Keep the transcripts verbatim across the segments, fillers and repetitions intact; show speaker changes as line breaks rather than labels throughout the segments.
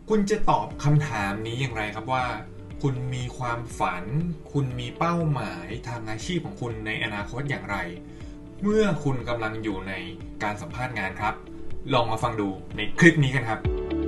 คุณจะตอบคำถามนี้อย่างไรครับว่าคุณมีความฝันคุณมีเป้าหมายทางอาชีพของคุณในอนาคตอย่างไรเมื่อคุณกำลังอยู่ในการสัมภาษณ์งานครับลองมาฟังดูในคลิปนี้กันครับ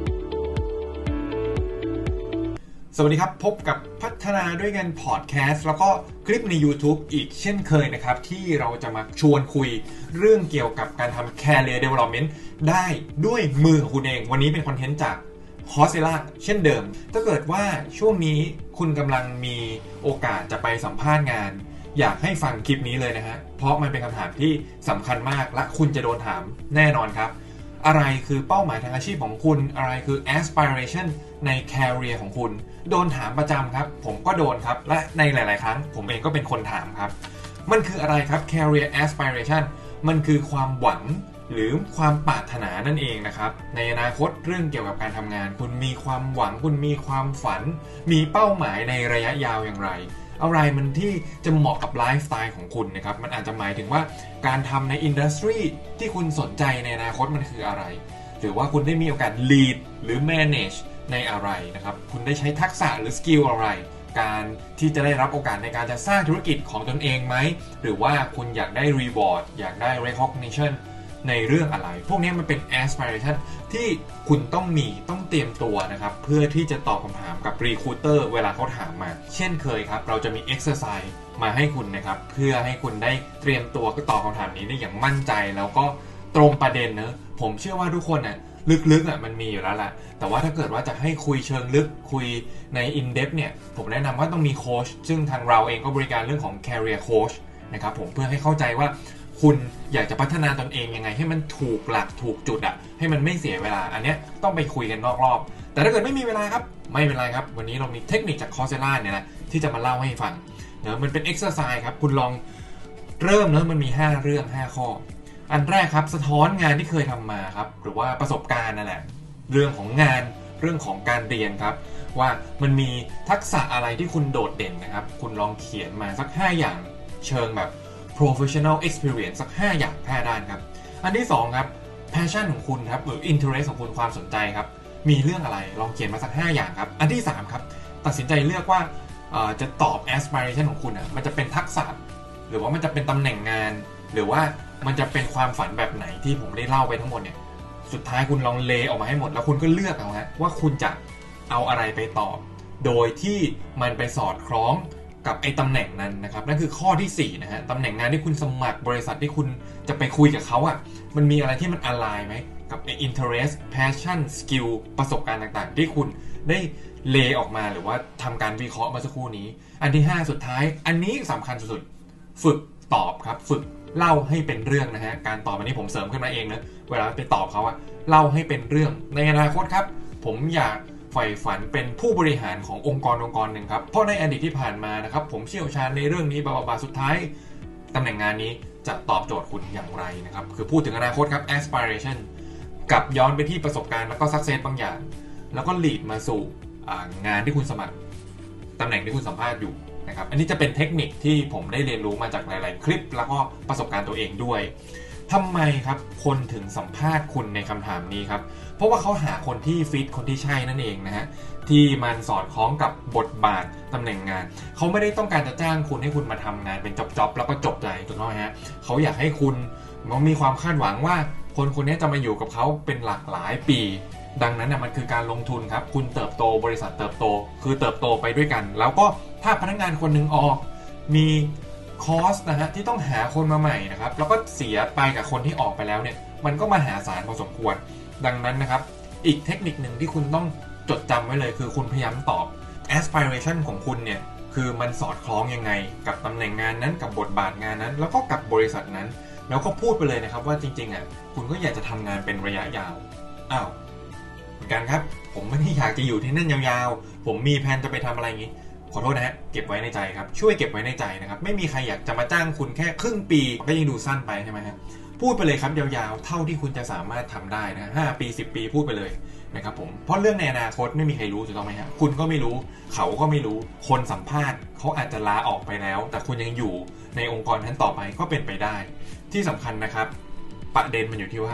สวัสดีครับพบกับพัฒนาด้วยกันพอดแคสต์แล้วก็คลิปใน YouTube อีกเช่นเคยนะครับที่เราจะมาชวนคุยเรื่องเกี่ยวกับการทำ Career Development ได้ด้วยมือของคุณเองวันนี้เป็นคอนเทนต์จากCoursera เช่นเดิมถ้าเกิดว่าช่วงนี้คุณกำลังมีโอกาสจะไปสัมภาษณ์งานอยากให้ฟังคลิปนี้เลยนะฮะเพราะมันเป็นคำถามที่สำคัญมากและคุณจะโดนถามแน่นอนครับอะไรคือเป้าหมายทางอาชีพของคุณอะไรคือ aspiration ใน career ของคุณโดนถามประจำครับผมก็โดนครับและในหลายๆครั้งผมเองก็เป็นคนถามครับมันคืออะไรครับ career aspiration มันคือความหวังหรือความปรารถนานั่นเองนะครับในอนาคตเรื่องเกี่ยวกับการทำงานคุณมีความหวังคุณมีความฝันมีเป้าหมายในระยะยาวอย่างไรอะไรมันที่จะเหมาะกับไลฟ์สไตล์ของคุณนะครับมันอาจจะหมายถึงว่าการทำในอินดัสทรีที่คุณสนใจในอนาคตมันคืออะไรหรือว่าคุณได้มีโอกาส lead หรือ manage ในอะไรนะครับคุณได้ใช้ทักษะหรือสกิลอะไรการที่จะได้รับโอกาสในการจะสร้างธุรกิจของตนเองไหมหรือว่าคุณอยากได้ reward อยากได้ recognitionในเรื่องอะไรพวกนี้มันเป็น aspiration ที่คุณต้องมีต้องเตรียมตัวนะครับเพื่อที่จะตอบคำถามกับ recruiter เวลาเขาถามมาเช่นเคยครับเราจะมี exercise มาให้คุณนะครับเพื่อให้คุณได้เตรียมตัวก็ตอบคำถามนี้ได้อย่างมั่นใจแล้วก็ตรงประเด็นเนอะผมเชื่อว่าทุกคนน่ะลึกๆอ่ะมันมีอยู่แล้วแหละแต่ว่าถ้าเกิดว่าจะให้คุยเชิงลึกคุยใน in depth เนี่ยผมแนะนำว่าต้องมีโค้ชซึ่งทางเราเองก็บริการเรื่องของ career coach นะครับผมเพื่อให้เข้าใจว่าคุณอยากจะพัฒนาตนเองยังไงให้มันถูกหลักถูกจุดอ่ะให้มันไม่เสียเวลาอันเนี้ยต้องไปคุยกันนอกรอบแต่ถ้าเกิดไม่มีเวลาครับไม่เป็นไรครับวันนี้เรามีเทคนิคจาก Coursera เนี่ยนะที่จะมาเล่าให้ฟังเนอะมันเป็น exercise ครับคุณลองเริ่มเนอะมันมีห้าเรื่องห้าข้ออันแรกครับสะท้อนงานที่เคยทำมาครับหรือว่าประสบการณ์นั่นแหละเรื่องของงานเรื่องของการเรียนครับว่ามันมีทักษะอะไรที่คุณโดดเด่นนะครับคุณลองเขียนมาสักห้าอย่างเชิงแบบprofessional experience สักห้าอย่างห้าด้านครับอันที่สองครับ passion ของคุณครับหรือ interest ของคุณความสนใจครับมีเรื่องอะไรลองเขียนมาสักห้าอย่างครับอันที่สามครับตัดสินใจเลือกว่าจะตอบ aspiration ของคุณอ่ะมันจะเป็นทักษะหรือว่ามันจะเป็นตำแหน่งงานหรือว่ามันจะเป็นความฝันแบบไหนที่ผมได้เล่าไปทั้งหมดเนี่ยสุดท้ายคุณลองเลย์ออกมาให้หมดแล้วคุณก็เลือกเอาฮะว่าคุณจะเอาอะไรไปตอบโดยที่มันไปสอดคล้องกับไอ้ตำแหน่งนั้นนะครับนั่นคือข้อที่สี่นะฮะตำแหน่งงานที่คุณสมัครบริษัทที่คุณจะไปคุยกับเขาอ่ะมันมีอะไรที่มัน align ไหมกับไอ้ interest passion skill ประสบการณ์ต่างๆที่คุณได้เลย์ออกมาหรือว่าทำการวิเคราะห์มาสักครู่นี้อันที่ห้าสุดท้ายอันนี้สำคัญสุดๆฝึกตอบครับฝึกเล่าให้เป็นเรื่องนะฮะการตอบอันนี้ผมเสริมขึ้นมาเองนะเวลาไปตอบเขาอะเล่าให้เป็นเรื่องในอนาคตครับผมอยากใฝ่ฝันเป็นผู้บริหารขององค์กรองค์กรหนึ่งครับเพราะในอดีตที่ผ่านมานะครับผมเชี่ยวชาญในเรื่องนี้บาบาสุดท้ายตำแหน่งงานนี้จะตอบโจทย์คุณอย่างไรนะครับคือพูดถึงอนาคตครับ aspiration กับย้อนไปที่ประสบการณ์แล้วก็ success บางอย่างแล้วก็ lead มาสู่งานที่คุณสมัครตำแหน่งที่คุณสัมภาษณ์อยู่นะครับอันนี้จะเป็นเทคนิคที่ผมได้เรียนรู้มาจากหลายๆคลิปแล้วก็ประสบการณ์ตัวเองด้วยทำไมครับคนถึงสัมภาษณ์คุณในคำถามนี้ครับเพราะว่าเขาหาคนที่ฟิตคนที่ใช่นั่นเองนะฮะที่มันสอดคล้องกับบทบาทตำแหน่งงานเขาไม่ได้ต้องการจะจ้างคุณให้คุณมาทำงานเป็นจ็อบๆแล้วก็จบใจถูกต้องไหมฮะเขาอยากให้คุณมีความคาดหวังว่าคนคนนี้จะมาอยู่กับเขาเป็นหลากหลายปีดังนั้นนะมันคือการลงทุนครับคุณเติบโตบริษัทเติบโตคือเติบโตไปด้วยกันแล้วก็ถ้าพนักงานคนหนึ่งออกมีคอสนะฮะที่ต้องหาคนมาใหม่นะครับแล้วก็เสียไปกับคนที่ออกไปแล้วเนี่ยมันก็มหาศาลพอสมควรดังนั้นนะครับอีกเทคนิคหนึ่งที่คุณต้องจดจำไว้เลยคือคุณพยายามตอบ aspiration ของคุณเนี่ยคือมันสอดคล้องยังไงกับตำแหน่งงานนั้นกับบทบาทงานนั้นแล้วก็กับบริษัทนั้นแล้วก็พูดไปเลยนะครับว่าจริงๆอ่ะคุณก็อยากจะทำงานเป็นระยะยาวอ้าวเหมือนกันครับผมไม่ได้อยากจะอยู่ที่นั่นยาวๆผมมีแผนจะไปทำอะไรอย่างนี้ขอโทษนะฮะเก็บไว้ในใจครับช่วยเก็บไว้ในใจนะครับไม่มีใครอยากจะมาจ้างคุณแค่ครึ่งปีก็ยังดูสั้นไปใช่ไหมฮะพูดไปเลยครับยาวๆเท่าที่คุณจะสามารถทำได้นะห้าปีสิบปีพูดไปเลยนะครับผมเพราะเรื่องในอนาคตไม่มีใครรู้ถูกต้องไหมฮะคุณก็ไม่รู้เขาก็ไม่รู้คนสัมภาษณ์เขาอาจจะลาออกไปแล้วแต่คุณยังอยู่ในองค์กรนั้นต่อไปก็เป็นไปได้ที่สำคัญนะครับประเด็นมันอยู่ที่ว่า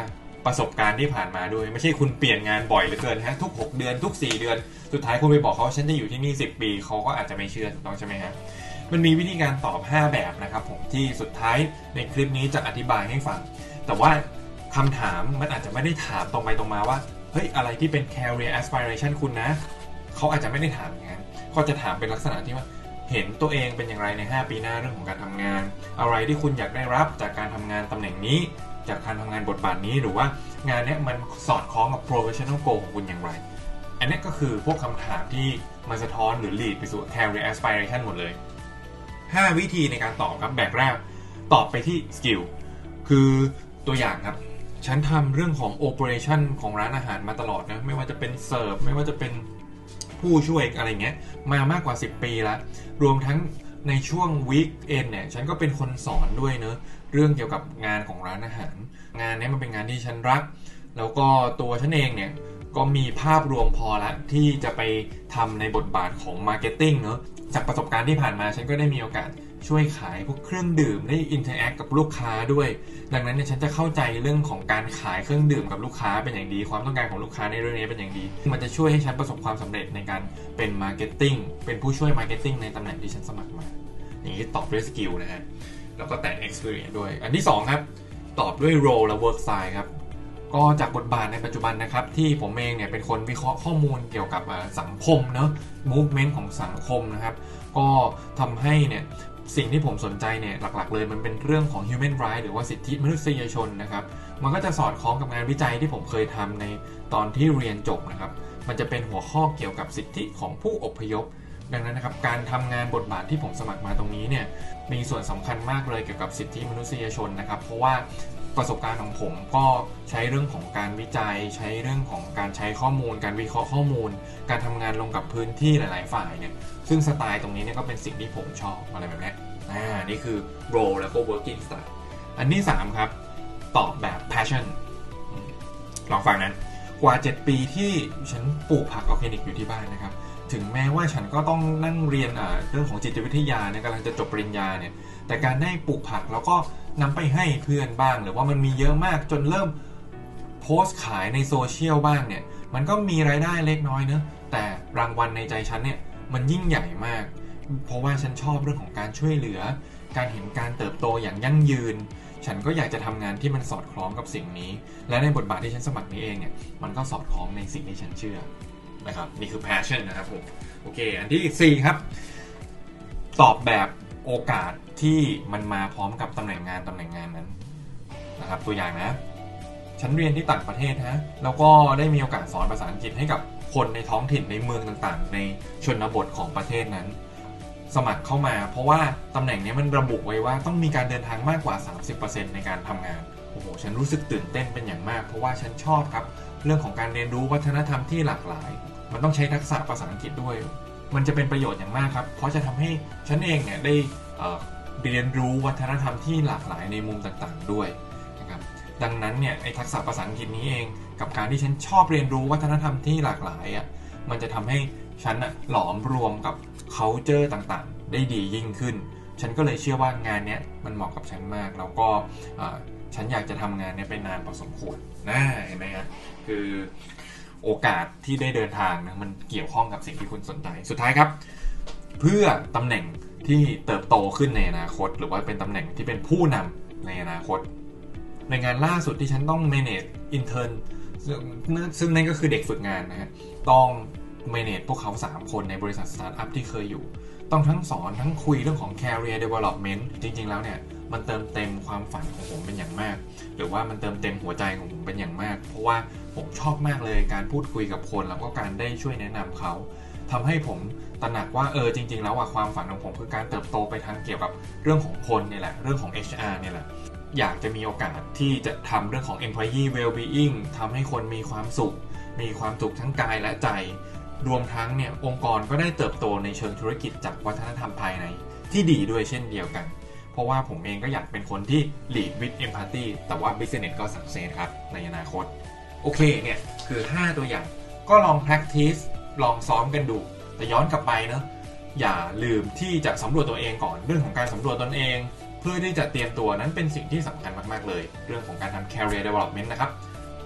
ประสบการณ์ที่ผ่านมาด้วยไม่ใช่คุณเปลี่ยนงานบ่อยเหลือเกินฮะทุกหกเดือนทุกสี่เดือนสุดท้ายคุณไปบอกเขาฉันจะอยู่ที่นี่สิบปีเขาก็อาจจะไม่เชื่อถูกต้องใช่ไหมฮะมันมีวิธีการตอบห้าแบบนะครับผมที่สุดท้ายในคลิปนี้จะอธิบายให้ฟังแต่ว่าคำถามมันอาจจะไม่ได้ถามตรงไปตรงมาว่าเฮ้ยอะไรที่เป็น career aspiration คุณนะเขาอาจจะไม่ได้ถามอย่างนั้นก็จะถามเป็นลักษณะที่ว่าเห็นตัวเองเป็นอย่างไรในห้าปีหน้าเรื่องของการทำงานอะไรที่คุณอยากได้รับจากการทำงานตำแหน่งนี้จากการทำงานบทบาทนี้หรือว่างานนี้มันสอดคล้องกับ professional goal ของคุณอย่างไรอันนี้ก็คือพวกคำถามที่มันสะท้อนหรือ lead ไปสู่ career aspiration หมดเลยห้าวิธีในการตอบครับแบบแรกตอบไปที่ skill คือตัวอย่างครับฉันทำเรื่องของ operation ของร้านอาหารมาตลอดนะไม่ว่าจะเป็นเสิร์ฟไม่ว่าจะเป็นผู้ช่วยอะไรเงี้ยมามากกว่าสิบปีแล้วรวมทั้งในช่วง weekend เนี่ยฉันก็เป็นคนสอนด้วยเนอะเรื่องเกี่ยวกับงานของร้านอาหารงานนี้มันเป็นงานที่ฉันรักแล้วก็ตัวฉันเองเนี่ยก็มีภาพรวมพอละที่จะไปทำในบทบาทของ marketing เนอะจากประสบการณ์ที่ผ่านมาฉันก็ได้มีโอกาสช่วยขายพวกเครื่องดื่มได้ interact กับลูกค้าด้วยดังนั้นเนี่ยฉันจะเข้าใจเรื่องของการขายเครื่องดื่มกับลูกค้าเป็นอย่างดีความต้องการของลูกค้าในเรื่องนี้เป็นอย่างดีมันจะช่วยให้ฉันประสบความสำเร็จในการเป็น marketing เป็นผู้ช่วย marketing ในตำแหน่งที่ฉันสมัครมาอย่างนี้ตอบด้วย skill นะฮะแล้วก็แต่ experience ด้วยอันที่สองครับตอบด้วย role และ work style ครับก็จากบทบาทในปัจจุบันนะครับที่ผมเองเนี่ยเป็นคนวิเคราะห์ข้อมูลเกี่ยวกับสังคมเนอะ movement ของสังคมนะครับก็ทำให้เนี่ยสิ่งที่ผมสนใจเนี่ยหลักๆเลยมันเป็นเรื่องของ human rights หรือว่าสิทธิมนุษยชนนะครับมันก็จะสอดคล้องกับงานวิจัยที่ผมเคยทำในตอนที่เรียนจบนะครับมันจะเป็นหัวข้อเกี่ยวกับสิทธิของผู้อพยพดังนั้นนะครับการทำงานบทบาทที่ผมสมัครมาตรงนี้เนี่ยมีส่วนสำคัญมากเลยเกี่ยวกับสิทธิมนุษยชนนะครับเพราะว่าประสบการณ์ของผมก็ใช้เรื่องของการวิจัยใช้เรื่องของการใช้ข้อมูลการวิเคราะห์ข้อมูลการทำงานลงกับพื้นที่หลายๆฝ่ายเนี่ยซึ่งสไตล์ตรงนี้เนี่ยก็เป็นสิ่งที่ผมชอบอะไรแบบนี้อ่านี่คือ role แล้วก็ working style อันที่สามครับตอบแบบ passion ลองฟังนะกว่าเจ็ดปีที่ฉันปลูกผักออร์แกนิกอยู่ที่บ้านนะครับถึงแม้ว่าฉันก็ต้องนั่งเรียนเรื่องของจิตวิทยาเนี่ยกำลังจะจบปริญญาเนี่ยแต่การได้ปลูกผักแล้วก็นำไปให้เพื่อนบ้างหรือว่ามันมีเยอะมากจนเริ่มโพสต์ขายในโซเชียลบ้างเนี่ยมันก็มีรายได้เล็กน้อยเนอะแต่รางวัลในใจฉันเนี่ยมันยิ่งใหญ่มากเพราะว่าฉันชอบเรื่องของการช่วยเหลือการเห็นการเติบโตอย่างยั่งยืนฉันก็อยากจะทำงานที่มันสอดคล้องกับสิ่งนี้และในบทบาทที่ฉันสมัครนี้เองเนี่ยมันก็สอดคล้องในสิ่งที่ฉันเชื่อนะครับนี่คือ passion นะครับผมโอเคอันที่สี่ครับตอบแบบโอกาสที่มันมาพร้อมกับตำแหน่งงานตำแหน่งงานนั้นนะครับตัวอย่างนะฉันเรียนที่ต่างประเทศฮะแล้วก็ได้มีโอกาสสอนภาษาอังกฤษให้กับคนในท้องถิ่นในเมืองต่างๆในชนบทของประเทศนั้นสมัครเข้ามาเพราะว่าตำแหน่งนี้มันระบุไว้ว่าต้องมีการเดินทางมากกว่า สามสิบเปอร์เซ็นต์ ในการทำงานโอ้โหฉันรู้สึกตื่นเต้นเป็นอย่างมากเพราะว่าฉันชอบครับเรื่องของการเรียนรู้วัฒนธรรมที่หลากหลายมันต้องใช้ทักษะภาษาอังกฤษด้วยมันจะเป็นประโยชน์อย่างมากครับเพราะจะทำให้ฉันเองเนี่ยได้เรียนรู้วัฒนธรรมที่หลากหลายในมุมต่างๆด้วยนะครับดังนั้นเนี่ยไอ้ทักษะภาษาอังกฤษนี้เองกับการที่ฉันชอบเรียนรู้วัฒนธรรมที่หลากหลายอ่ะมันจะทำให้ฉันอ่ะหลอมรวมกับ culture ต่างๆได้ดียิ่งขึ้นฉันก็เลยเชื่อว่างานเนี้ยมันเหมาะกับฉันมากแล้วก็ฉันอยากจะทำงานเนี้ยไปนานพอสมควรนะเห็นไหมฮะคือโอกาสที่ได้เดินทางนะมันเกี่ยวข้องกับสิ่งที่คุณสนใจสุดท้ายครับเพื่อตำแหน่งที่เติบโตขึ้นในอนาคตหรือว่าเป็นตำแหน่งที่เป็นผู้นำในอนาคตในงานล่าสุดที่ฉันต้อง manage intern ซึ่งนั่นก็คือเด็กฝึกงานนะฮะต้อง manage พวกเขาสามคนในบริษัทสตาร์ทอัพที่เคยอยู่ต้องทั้งสอนทั้งคุยเรื่องของ career development จริงๆแล้วเนี่ยมันเติมเต็มความฝันของผมเป็นอย่างมากหรือว่ามันเติมเต็มหัวใจของผมเป็นอย่างมากเพราะว่าผมชอบมากเลยการพูดคุยกับคนแล้วก็การได้ช่วยแนะนำเขาทำให้ผมตระหนักว่าเออจริงๆแล้วว่าความฝันของผมคือการเติบโตไปทางเกี่ยวกับเรื่องของคนนี่แหละเรื่องของ เอช อาร์ เนี่ยแหละอยากจะมีโอกาสที่จะทำเรื่องของ employee well-being ทำให้คนมีความสุขมีความสุขทั้งกายและใจรวมทั้งเนี่ยองค์กรก็ได้เติบโตในเชิงธุรกิจจากวัฒนธรรมภายในที่ดีด้วยเช่นเดียวกันเพราะว่าผมเองก็อยากเป็นคนที่ lead with empathy แต่ว่า business ก็ success ครับในอนาคตโอเคเนี่ยคือห้าตัวอย่างก็ลอง practice ลองซ้อมกันดูแต่ย้อนกลับไปเนอะอย่าลืมที่จะสำรวจตัวเองก่อนเรื่องของการสำรวจตนเองเพื่อที่จะเตรียมตัวนั้นเป็นสิ่งที่สำคัญมากๆเลยเรื่องของการทำ career development นะครับ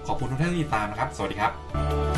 ขอบคุณทุกท่านที่ติดตามนะครับสวัสดีครับ